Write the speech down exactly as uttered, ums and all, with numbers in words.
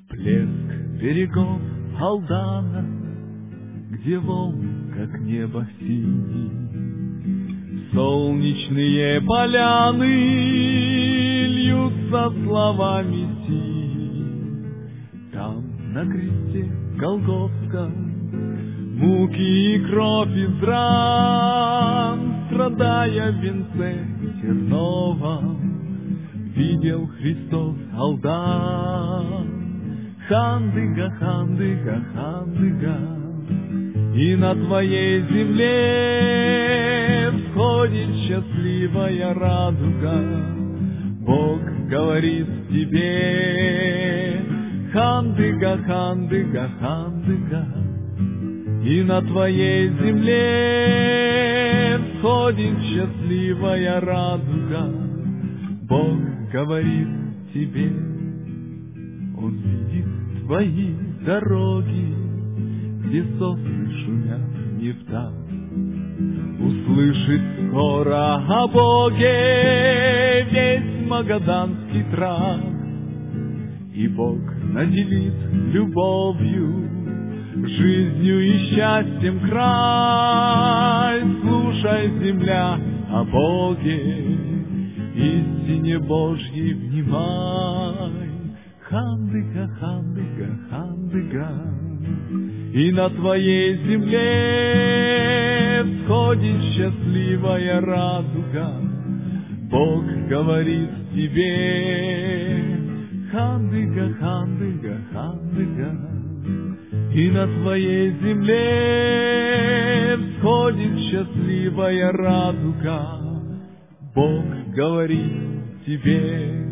Плеск берегов Алдана, где волны, как небо синий, солнечные поляны льются словами синь. Там, на кресте Голгофском, муки и кровь из ран, страдая в венце терновом, видел Христос Алдан. Хандыга, хандыга, хандыга, и на твоей земле всходит счастливая радуга. Бог говорит тебе: хандыга, хандыга, хандыга, и на твоей земле всходит счастливая радуга. Бог говорит тебе: Он видит твои дороги, где сосны шумят не в такт. Услышит скоро о Боге весь магаданский тракт. И Бог наделит любовью, жизнью и счастьем край. Слушай, земля, о Боге, истине Божьей внимай. Хандыга, хандыга, хандыга, и на твоей земле всходит счастливая радуга. Бог говорит тебе: хандыга, хандыга, хандыга, и на твоей земле всходит счастливая радуга. Бог говорит тебе: